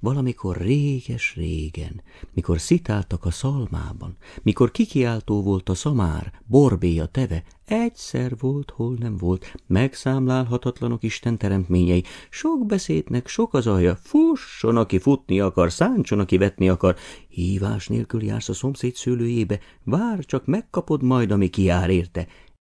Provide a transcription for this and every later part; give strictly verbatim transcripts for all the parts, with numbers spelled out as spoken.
Valamikor réges-régen, mikor szitáltak a szalmában, mikor kikiáltó volt a szamár, borbély a teve, egyszer volt, hol nem volt, megszámlálhatatlanok Isten teremtményei, sok beszédnek sok az alja, fusson, aki futni akar, szántson, aki vetni akar, hívás nélkül jársz a szomszéd szőlőjébe, vár, csak megkapod majd, ami kijár érte.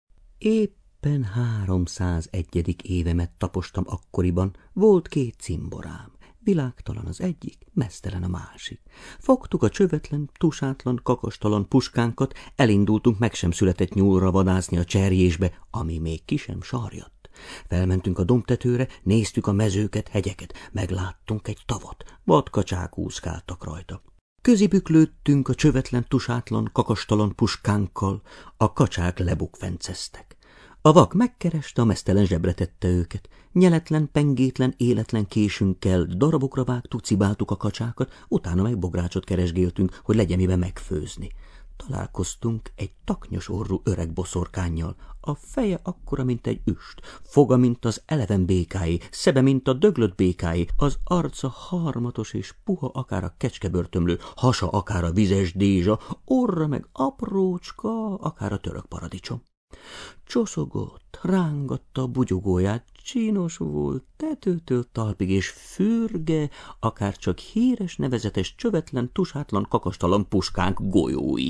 Éppen háromszázegyedik évemet tapostam akkoriban, volt két cimborám. Világtalan az egyik, meztelen a másik. Fogtuk a csövetlen, tusátlan, kakastalan puskánkat, elindultunk meg sem született nyúlra vadászni a cserjésbe, ami még ki sem sarjadt. Felmentünk a dombtetőre, néztük a mezőket, hegyeket, megláttunk egy tavat, vadkacsák úszkáltak rajta. Közibüklődtünk a csövetlen, tusátlan, kakastalan puskánkkal, a kacsák lebukfenceztek. A vak megkereste, a meztelen zsebre tette őket. Nyeletlen, pengétlen, életlen késünkkel darabokra vágtuk, cibáltuk a kacsákat, utána meg bográcsot keresgéltünk, hogy legyen miben megfőzni. Találkoztunk egy taknyos orrú öreg boszorkánnyal. A feje akkora, mint egy üst, foga, mint az eleven békáé, szebe, mint a döglött békáé, az arca harmatos és puha, akár a kecskebörtömlő, hasa, akár a vizes dézsa, orra meg aprócska, akár a török paradicsom. Csoszogott, rángatta a bugyogóját, csinos volt, tetőtől talpig, és fürge, akár csak híres, nevezetes, csövetlen, tusátlan, kakastalan puskánk golyói.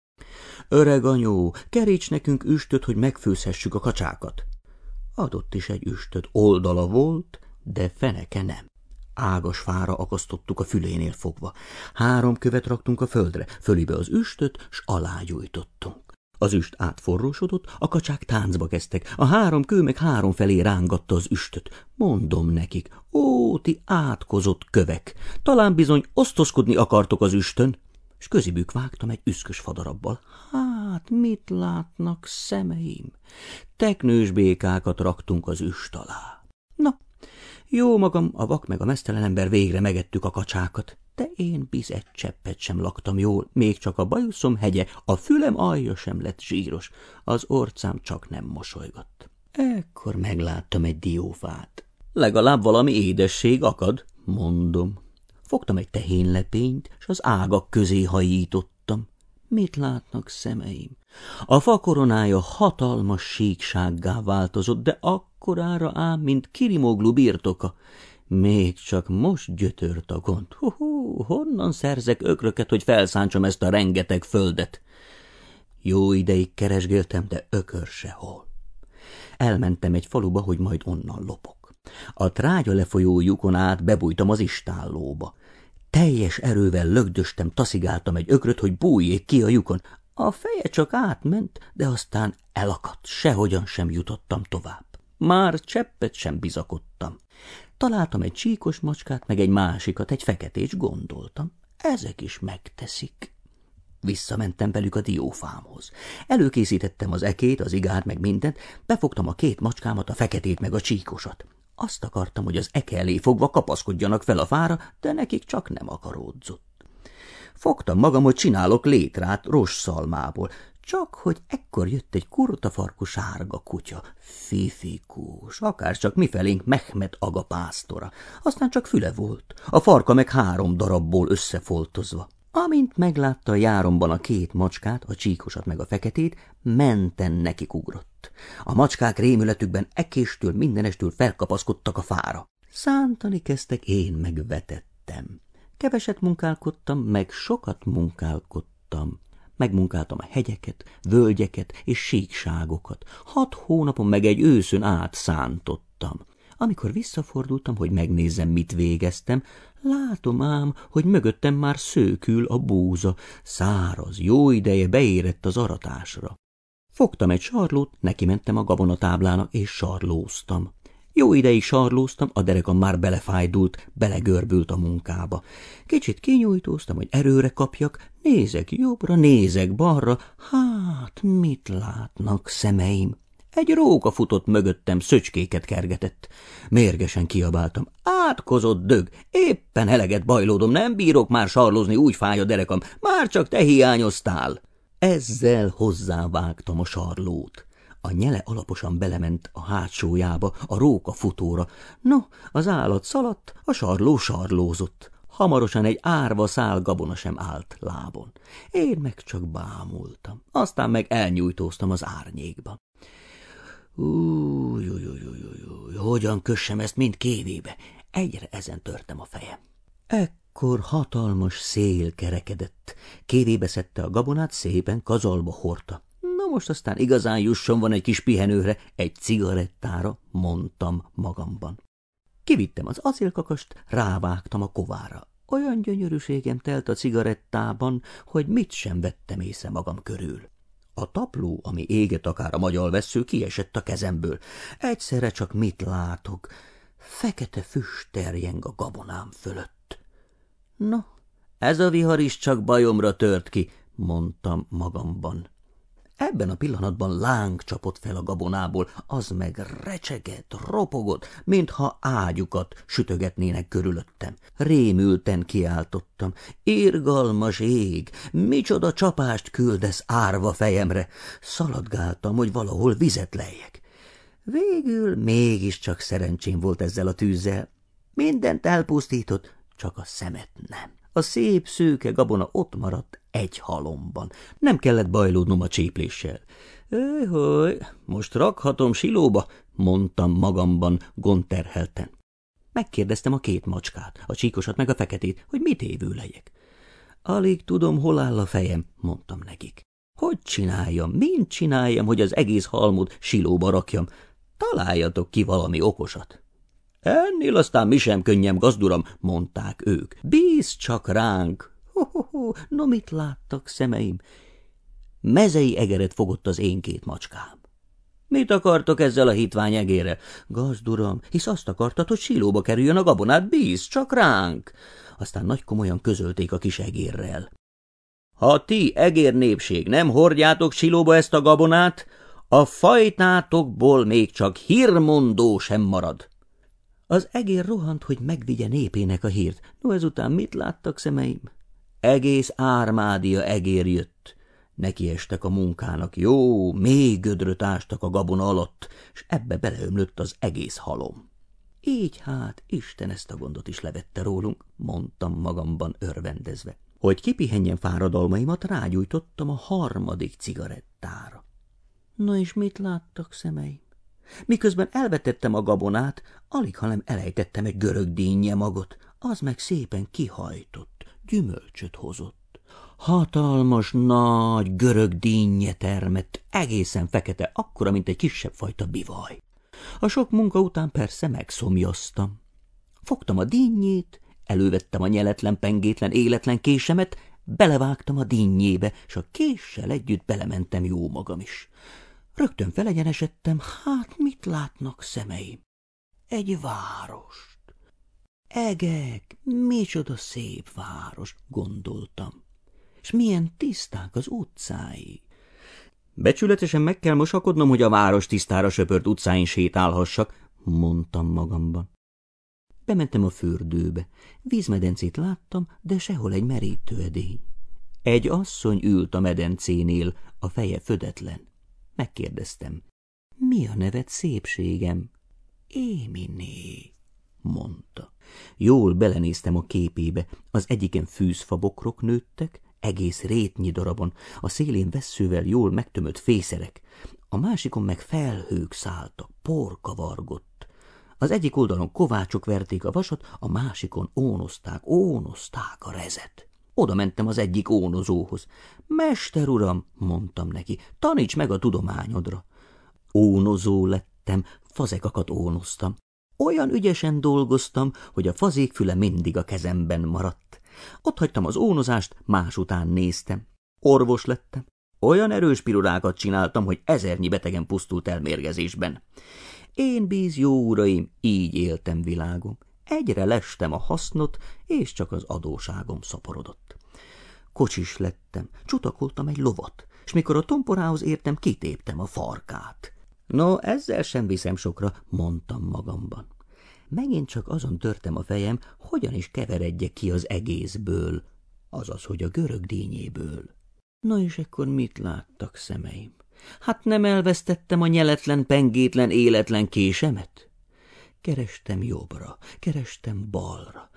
Öreg anyó, keríts nekünk üstöt, hogy megfőzhessük a kacsákat. Adott is egy üstöt, oldala volt, de feneke nem. Ágas fára akasztottuk a fülénél fogva. Három követ raktunk a földre, fölibe az üstöt, s alágyújtottunk. Az üst átforrósodott, a kacsák táncba kezdtek, a három kő meg három felé rángatta az üstöt. Mondom nekik, ó, ti átkozott kövek, talán bizony osztozkodni akartok az üstön, s közibük vágtam egy üszkös fadarabbal. Hát, mit látnak szemeim? Teknős békákat raktunk az üst alá. Na, jó magam, a vak meg a meztelen ember végre megettük a kacsákat, de én biz egy cseppet sem laktam jól, még csak a bajuszom hegye, a fülem alja sem lett zsíros, az orcám csak nem mosolygott. Ekkor megláttam egy diófát. Legalább valami édesség akad, mondom. Fogtam egy tehénlepényt, s az ágak közé hajítottam. Mit látnak szemeim? A fa koronája hatalmas síksággá változott, de akkorára ám, mint Kirimoglu birtoka. Még csak most gyötört a gond. Hú, honnan szerzek ökröket, hogy felszántsam ezt a rengeteg földet? Jó ideig keresgéltem, de ökör sehol. Elmentem egy faluba, hogy majd onnan lopok. A trágya lefolyó lyukon át bebújtam az istállóba. Teljes erővel lögdöstem, taszigáltam egy ökröt, hogy bújjék ki a lyukon. A feje csak átment, de aztán elakadt, sehogyan sem jutottam tovább. Már cseppet sem bizakodtam. Találtam egy csíkos macskát, meg egy másikat, egy feketét, gondoltam, ezek is megteszik. Visszamentem velük a diófámhoz. Előkészítettem az ekét, az igát, meg mindent, befogtam a két macskámat, a feketét, meg a csíkosat. Azt akartam, hogy az eke elé fogva kapaszkodjanak fel a fára, de nekik csak nem akaródzott. Fogtam magam, hogy csinálok létrát rosszalmából, csak hogy ekkor jött egy kurtafarkú sárga kutya, fifikús, akárcsak mifelénk Mehmet aga pásztora, aztán csak füle volt, a farka meg három darabból összefoltozva. Amint meglátta a járomban a két macskát, a csíkosat meg a feketét, menten nekik ugrott. A macskák rémületükben ekéstől, mindenestől felkapaszkodtak a fára. Szántani kezdtek, én megvetettem. Keveset munkálkodtam, meg sokat munkálkodtam. Megmunkáltam a hegyeket, völgyeket és síkságokat. Hat hónapon meg egy őszön át szántottam. Amikor visszafordultam, hogy megnézzem, mit végeztem, látom ám, hogy mögöttem már szőkül a búza, száraz, jó ideje beérett az aratásra. Fogtam egy sarlót, nekimentem a gabonatáblának, és sarlóztam. Jó ideig sarlóztam, a derekam már belefájdult, belegörbült a munkába. Kicsit kinyújtóztam, hogy erőre kapjak, nézek jobbra, nézek balra, hát mit látnak szemeim? Egy róka futott mögöttem, szöcskéket kergetett. Mérgesen kiabáltam. Átkozott dög, éppen eleget bajlódom, nem bírok már sarlózni, úgy fáj a derekam, már csak te hiányoztál. Ezzel hozzávágtam a sarlót. A nyele alaposan belement a hátsójába, a róka futóra. No, az állat szaladt, a sarló sarlózott. Hamarosan egy árva szál gabona sem állt lábon. Én meg csak bámultam, aztán meg elnyújtóztam az árnyékba. Új, új, új, új, új, hogyan kössem ezt mind kévébe? Egyre ezen törtem a fejem. Ekkor hatalmas szél kerekedett. Kévébe szedte a gabonát, szépen kazalba hordta. Na most aztán igazán jusson van egy kis pihenőre, egy cigarettára, mondtam magamban. Kivittem az acélkakast, rávágtam a kovára. Olyan gyönyörűségem telt a cigarettában, hogy mit sem vettem észre magam körül. A tapló, ami éget akár a magyalvessző, kiesett a kezemből. Egyszerre csak mit látok? Fekete füst terjeng a gabonám fölött. Na, ez a vihar is csak bajomra tört ki, mondtam magamban. Ebben a pillanatban láng csapott fel a gabonából, az meg recsegett, ropogott, mintha ágyukat sütögetnének körülöttem. Rémülten kiáltottam: irgalmas ég, micsoda csapást küldesz árva fejemre! Szaladgáltam, hogy valahol vizet lejjek. Végül mégiscsak szerencsém volt ezzel a tűzzel. Mindent elpusztított, csak a szemet nem. A szép szőke gabona ott maradt egy halomban. Nem kellett bajlódnom a csépléssel. Öhöj, most rakhatom silóba, mondtam magamban gondterhelten. Megkérdeztem a két macskát, a csíkosat meg a feketét, hogy mit évő legyek. Alig tudom, hol áll a fejem, mondtam nekik. Hogy csináljam, mint csináljam, hogy az egész halmot silóba rakjam? Találjatok ki valami okosat. Ennél aztán mi sem könnyem, gazduram, mondták ők. Bízz csak ránk! Ho-ho-ho, no mit láttak szemeim? Mezei egeret fogott az én két macskám. Mit akartok ezzel a hitvány egérrel? Gazduram, hisz azt akartad, hogy silóba kerüljön a gabonát, bízz csak ránk! Aztán nagy komolyan közölték a kis egérrel. Ha ti, egér népség, nem hordjátok silóba ezt a gabonát, a fajtátokból még csak hírmondó sem marad. Az egér rohant, hogy megvigye népének a hírt. No, ezután mit láttak szemeim? Egész ármádia egér jött. Nekiestek a munkának, jó, mély gödröt ástak a gabona alatt, s ebbe beleömlött az egész halom. Így hát Isten ezt a gondot is levette rólunk, mondtam magamban örvendezve. Hogy kipihenjem fáradalmaimat, rágyújtottam a harmadik cigarettára. Na és mit láttak szemeim? Miközben elvetettem a gabonát, alig, hanem elejtettem egy görög dinnye magot, az meg szépen kihajtott, gyümölcsöt hozott. Hatalmas, nagy görög dinnye termett, egészen fekete, akkora, mint egy kisebb fajta bivaj. A sok munka után persze megszomjaztam. Fogtam a dinnyét, elővettem a nyeletlen, pengétlen, életlen késemet, belevágtam a dinnyébe, s a késsel együtt belementem jó magam is. Rögtön felegyenesedtem, hát mit látnak szemeim? Egy várost. Egek, micsoda szép város, gondoltam. És milyen tiszták az utcái. Becsületesen meg kell mosakodnom, hogy a város tisztára söpört utcáin sétálhassak, mondtam magamban. Bementem a fürdőbe. Vízmedencét láttam, de sehol egy merítőedény. Egy asszony ült a medencénél, a feje födetlen. Megkérdeztem. Mi a neved, szépségem? Éminé, mondta. Jól belenéztem a képébe. Az egyiken fűzfabokrok nőttek, egész rétnyi darabon, a szélén vesszővel jól megtömött fészerek. A másikon meg felhők szálltak, por kavargott. Az egyik oldalon kovácsok verték a vasat, a másikon ónozták, ónozták a rezet. Oda mentem az egyik ónozóhoz. Mester uram, mondtam neki, taníts meg a tudományodra. Ónozó lettem, fazekakat ónoztam. Olyan ügyesen dolgoztam, hogy a fazék füle mindig a kezemben maradt. Ott hagytam az ónozást, más után néztem. Orvos lettem. Olyan erős pirulákat csináltam, hogy ezernyi betegen pusztult el mérgezésben. Én, bíz jó uraim, így éltem világom. Egyre lestem a hasznot, és csak az adóságom szaporodott. Kocsis lettem, csutakoltam egy lovat, és mikor a tomporához értem, kitéptem a farkát. No, ezzel sem viszem sokra, mondtam magamban. Megint csak azon törtem a fejem, hogyan is keveredjek ki az egészből, azaz, hogy a görög dínyéből. Na és ekkor mit láttak szemeim? Hát nem elvesztettem a nyeletlen, pengétlen, életlen késemet? Kerestem jobbra, kerestem balra.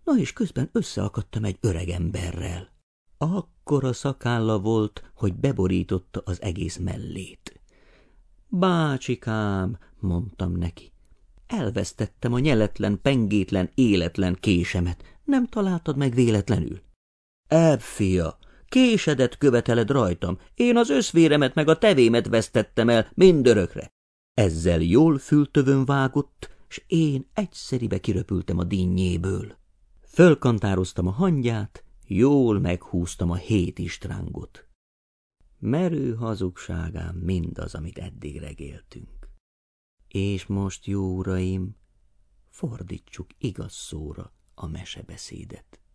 Na és közben összeakadtam egy öreg emberrel. Akkora szakálla volt, hogy beborította az egész mellét. Bácsikám, mondtam neki, elvesztettem a nyeletlen, pengétlen, életlen késemet. Nem találtad meg véletlenül? Ebb, fia, késedet követeled rajtam. Én az összvéremet meg a tevémet vesztettem el mindörökre. Ezzel jól fültövön vágott, s én egyszeribe kiröpültem a dinnyéből. Fölkantároztam a hangyát, jól meghúztam a hét istrángot. Merő hazugságám mindaz, amit eddig regéltünk. És most, jó uraim, fordítsuk igaz szóra a mesebeszédet.